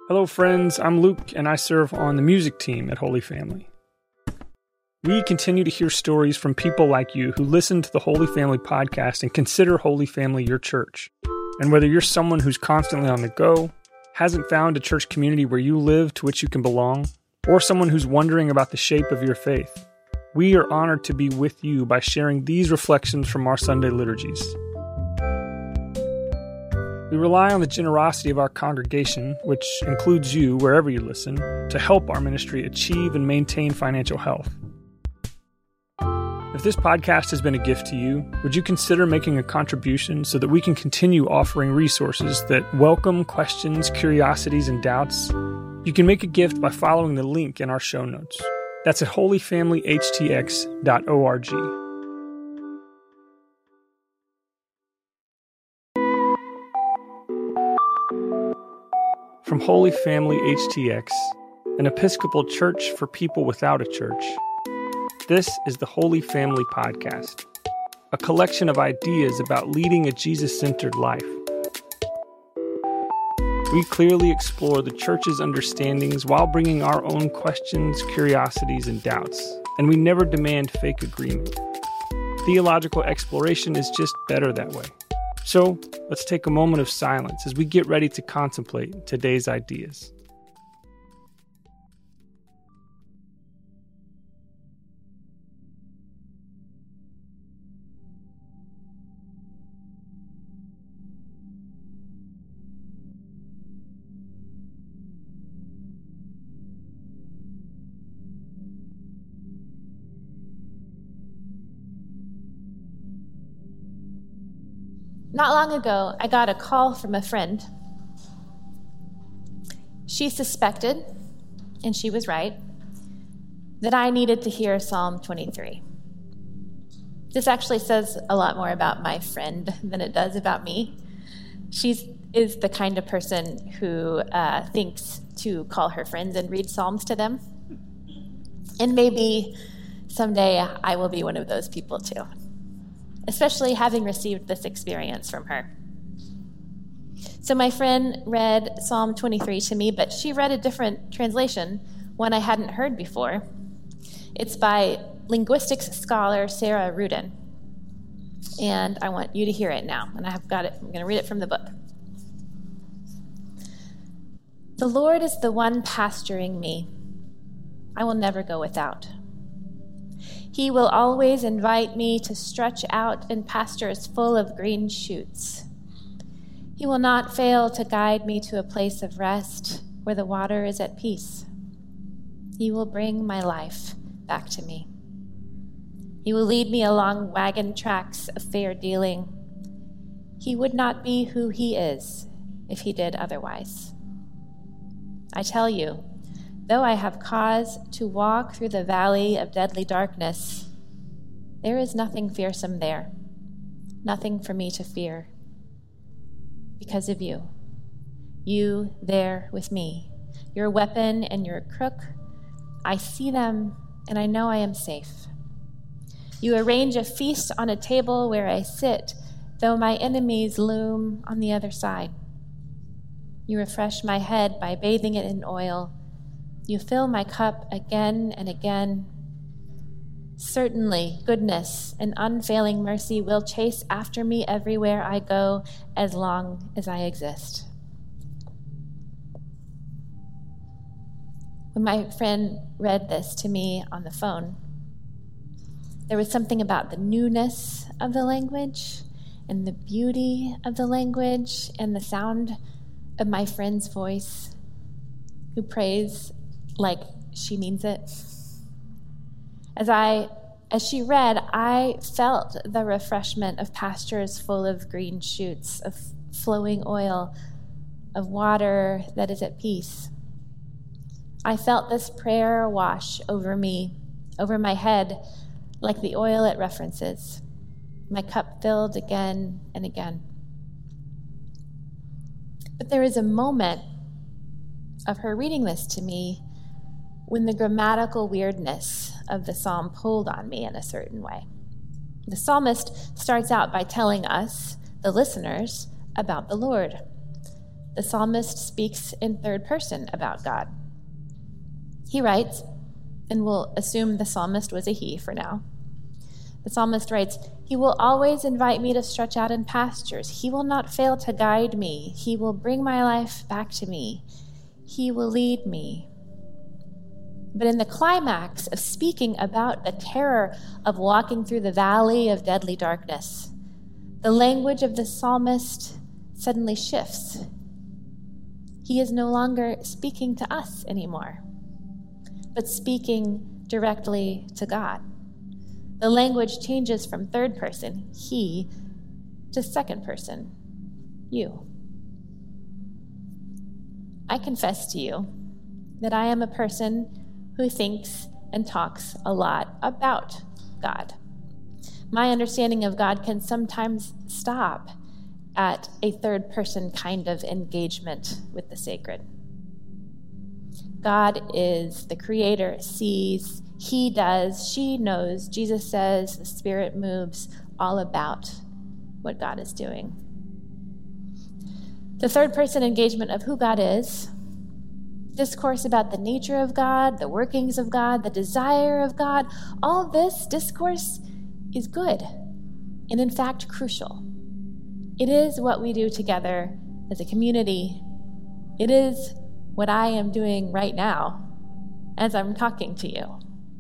Hello friends, I'm Luke and I serve on the music team at Holy Family. We continue to hear stories from people like you who listen to the Holy Family podcast and consider Holy Family your church. And whether you're someone who's constantly on the go, hasn't found a church community where you live to which you can belong, or someone who's wondering about the shape of your faith, we are honored to be with you by sharing these reflections from our Sunday liturgies. We rely on the generosity of our congregation, which includes you wherever you listen, to help our ministry achieve and maintain financial health. If this podcast has been a gift to you, would you consider making a contribution so that we can continue offering resources that welcome questions, curiosities, and doubts? You can make a gift by following the link in our show notes. That's at holyfamilyhtx.org. From Holy Family HTX, an Episcopal church for people without a church, this is the Holy Family Podcast, a collection of ideas about leading a Jesus-centered life. We clearly explore the church's understandings while bringing our own questions, curiosities, and doubts, and we never demand fake agreement. Theological exploration is just better that way. So, let's take a moment of silence as we get ready to contemplate today's ideas. Not long ago, I got a call from a friend. She suspected, and she was right, that I needed to hear Psalm 23. This actually says a lot more about my friend than it does about me. She is the kind of person who thinks to call her friends and read Psalms to them. And maybe someday I will be one of those people too, especially having received this experience from her. So my friend read Psalm 23 to me, but she read a different translation, one I hadn't heard before. It's by linguistics scholar Sarah Rudin, and I want you to hear it now, and I've got it. I'm going to read it from the book. The Lord is the one pasturing me. I will never go without. He will always invite me to stretch out in pastures full of green shoots. He will not fail to guide me to a place of rest where the water is at peace. He will bring my life back to me. He will lead me along wagon tracks of fair dealing. He would not be who he is if he did otherwise. I tell you, though I have cause to walk through the valley of deadly darkness, there is nothing fearsome there, nothing for me to fear. Because of you. You there with me, your weapon and your crook, I see them and I know I am safe. You arrange a feast on a table where I sit, though my enemies loom on the other side. You refresh my head by bathing it in oil. You fill my cup again and again. Certainly, goodness and unfailing mercy will chase after me everywhere I go as long as I exist. When my friend read this to me on the phone, there was something about the newness of the language and the beauty of the language and the sound of my friend's voice, who prays like she means it. As she read, I felt the refreshment of pastures full of green shoots, of flowing oil, of water that is at peace. I felt this prayer wash over me, over my head, like the oil it references. My cup filled again and again. But there is a moment of her reading this to me when the grammatical weirdness of the psalm pulled on me in a certain way. The psalmist starts out by telling us, the listeners, about the Lord. the psalmist speaks in third person about God. He writes, and we'll assume the psalmist was a he for now. The psalmist writes, "He will always invite me to stretch out in pastures. He will not fail to guide me. He will bring my life back to me. He will lead me." But in the climax of speaking about the terror of walking through the valley of deadly darkness, the language of the psalmist suddenly shifts. He is no longer speaking to us anymore, but speaking directly to God. The language changes from third person, he, to second person, you. I confess to you that I am a person who thinks and talks a lot about God. My understanding of God can sometimes stop at a third person kind of engagement with the sacred. God is the creator, sees, he does, she knows, Jesus says, the Spirit moves, all about what God is doing. The third person engagement of who God is, discourse about the nature of God, the workings of God, the desire of God, all this discourse is good and in fact crucial. It is what we do together as a community. It is what I am doing right now as I'm talking to you.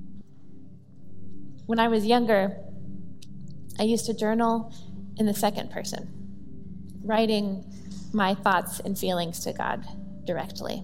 When I was younger, I used to journal in the second person, writing my thoughts and feelings to God directly.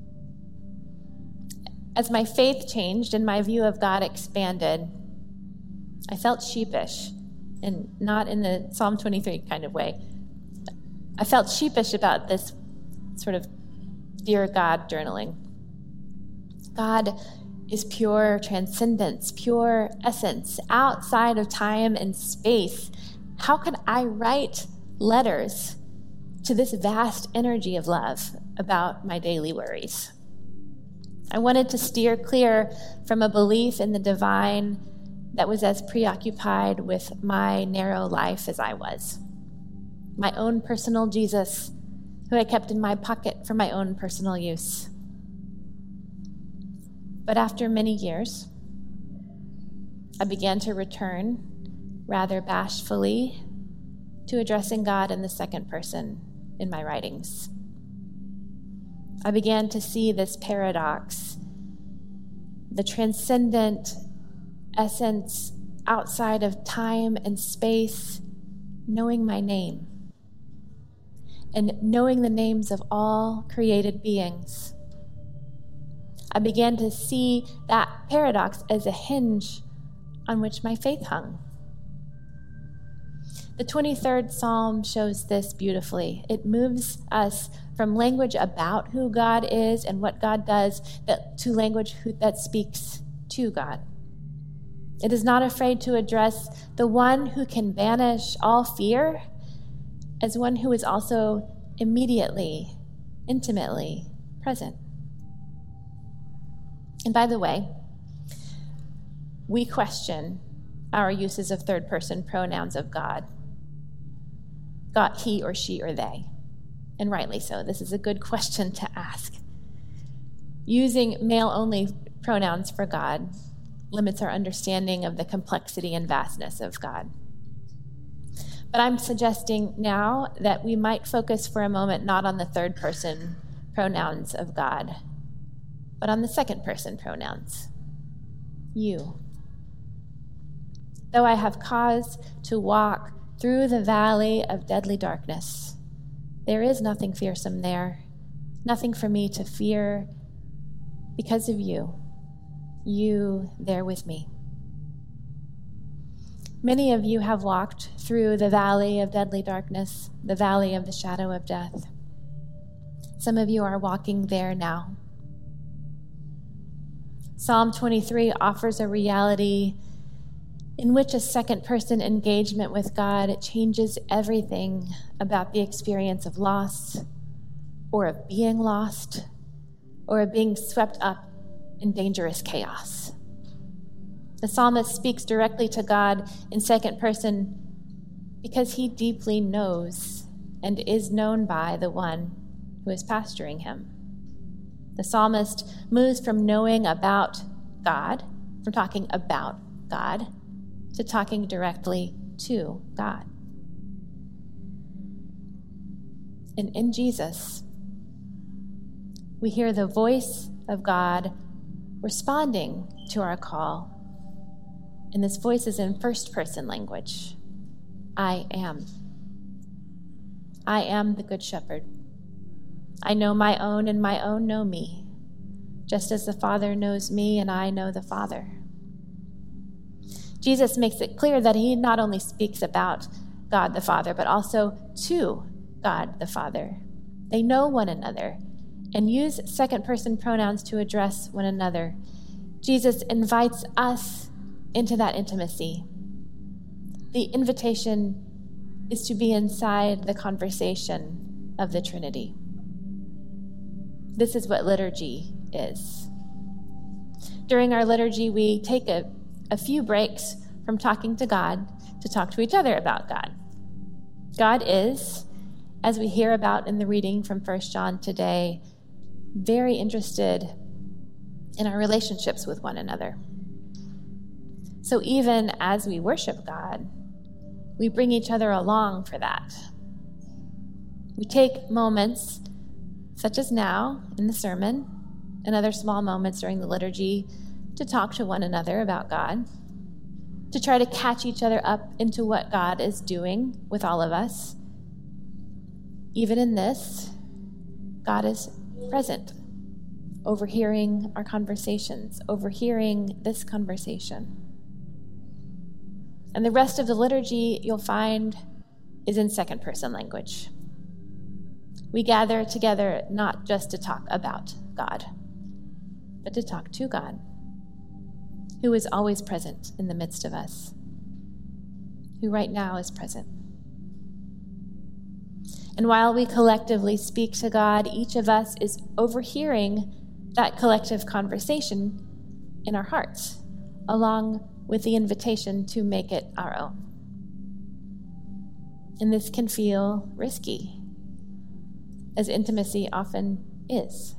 As my faith changed and my view of God expanded, I felt sheepish, and not in the Psalm 23 kind of way. I felt sheepish about this sort of Dear God journaling. God is pure transcendence, pure essence, outside of time and space. How could I write letters to this vast energy of love about my daily worries? I wanted to steer clear from a belief in the divine that was as preoccupied with my narrow life as I was. My own personal Jesus, who I kept in my pocket for my own personal use. But after many years, I began to return, rather bashfully, to addressing God in the second person in my writings. I began to see this paradox, the transcendent essence outside of time and space, knowing my name and knowing the names of all created beings. I began to see that paradox as a hinge on which my faith hung. The 23rd Psalm shows this beautifully. It moves us from language about who God is and what God does to language that speaks to God. It is not afraid to address the one who can banish all fear as one who is also immediately, intimately present. And by the way, we question our uses of third-person pronouns of God. God, he or she or they. And rightly so. This is a good question to ask. Using male-only pronouns for God limits our understanding of the complexity and vastness of God. But I'm suggesting now that we might focus for a moment not on the third-person pronouns of God, but on the second-person pronouns, you. Though I have cause to walk through the valley of deadly darkness, there is nothing fearsome there, nothing for me to fear because of you there with me. Many of you have walked through the valley of deadly darkness, the valley of the shadow of death. Some of you are walking there now. Psalm 23 offers a reality in which a second-person engagement with God changes everything about the experience of loss, or of being lost, or of being swept up in dangerous chaos. The psalmist speaks directly to God in second person because he deeply knows and is known by the one who is pasturing him. The psalmist moves from knowing about God, from talking about God, to talking directly to God. And in Jesus, we hear the voice of God responding to our call. And this voice is in first-person language. I am. I am the Good Shepherd. I know my own, and my own know me, just as the Father knows me, and I know the Father. Jesus makes it clear that he not only speaks about God the Father, but also to God the Father. They know one another and use second-person pronouns to address one another. Jesus invites us into that intimacy. The invitation is to be inside the conversation of the Trinity. This is what liturgy is. During our liturgy, we take a few breaks from talking to God to talk to each other about God. God is, as we hear about in the reading from 1 John today, very interested in our relationships with one another. So even as we worship God, we bring each other along for that. We take moments, such as now in the sermon, and other small moments during the liturgy, to talk to one another about God, to try to catch each other up into what God is doing with all of us. Even in this, God is present, overhearing our conversations, overhearing this conversation. And the rest of the liturgy, you'll find, is in second-person language. We gather together not just to talk about God, but to talk to God, who is always present in the midst of us, who right now is present. And while we collectively speak to God, each of us is overhearing that collective conversation in our hearts, along with the invitation to make it our own. And this can feel risky, as intimacy often is.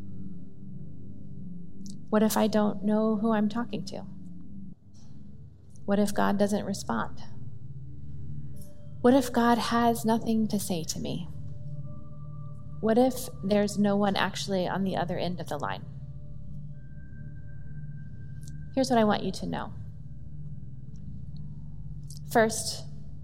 What if I don't know who I'm talking to? What if God doesn't respond? What if God has nothing to say to me? What if there's no one actually on the other end of the line? Here's what I want you to know. First,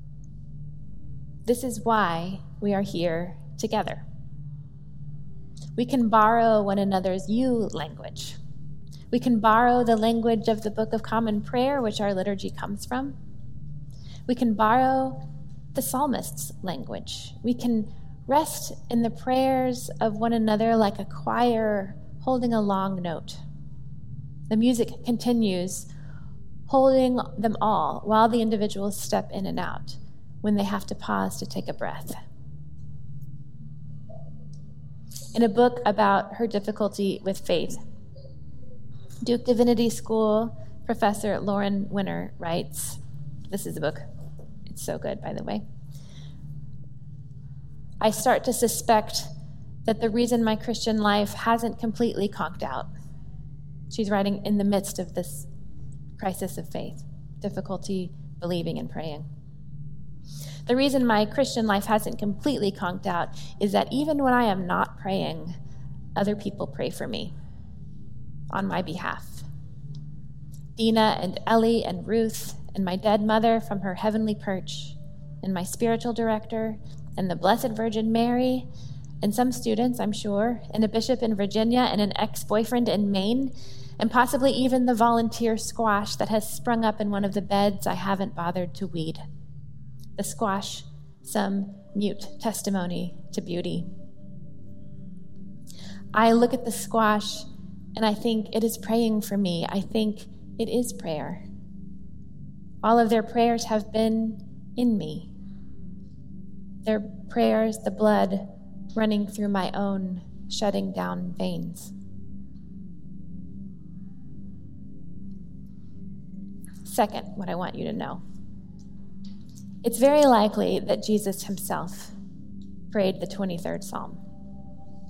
this is why we are here together. We can borrow one another's you language. We can borrow the language of the Book of Common Prayer, which our liturgy comes from. We can borrow the psalmist's language. We can rest in the prayers of one another like a choir holding a long note. The music continues, holding them all while the individuals step in and out when they have to pause to take a breath. In a book about her difficulty with faith, Duke Divinity School professor Lauren Winner writes, this is the book, it's so good, by the way. I start to suspect that the reason my Christian life hasn't completely conked out. She's writing in the midst of this crisis of faith, difficulty believing and praying. The reason my Christian life hasn't completely conked out is that even when I am not praying, other people pray for me on my behalf. Dina and Ellie and Ruth and my dead mother from her heavenly perch, and my spiritual director, and the Blessed Virgin Mary, and some students, I'm sure, and a bishop in Virginia, and an ex-boyfriend in Maine, and possibly even the volunteer squash that has sprung up in one of the beds I haven't bothered to weed. The squash, some mute testimony to beauty. I look at the squash and I think it is praying for me. I think it is prayer. All of their prayers have been in me. Their prayers, the blood running through my own shutting down veins. Second, what I want you to know. It's very likely that Jesus himself prayed the 23rd Psalm.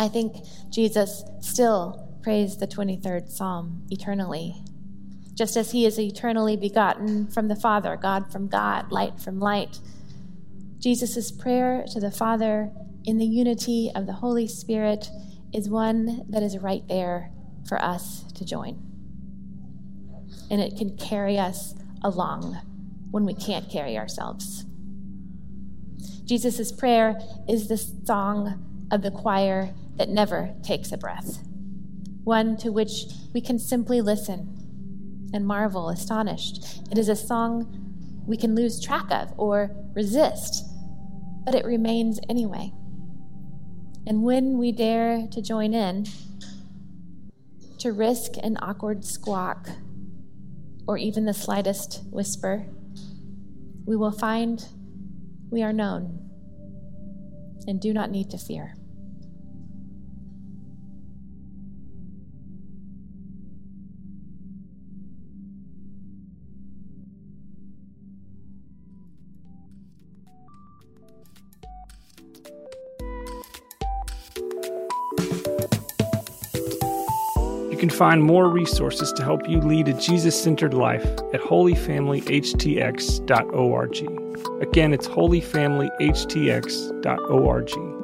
I think Jesus still prays the 23rd Psalm eternally. Just as he is eternally begotten from the Father, God from God, light from light, Jesus' prayer to the Father in the unity of the Holy Spirit is one that is right there for us to join. And it can carry us along when we can't carry ourselves. Jesus' prayer is the song of the choir that never takes a breath, one to which we can simply listen and marvel, astonished. It is a song we can lose track of or resist, but it remains anyway. And when we dare to join in, to risk an awkward squawk or even the slightest whisper, we will find we are known and do not need to fear. You can find more resources to help you lead a Jesus-centered life at holyfamilyhtx.org. Again, it's holyfamilyhtx.org.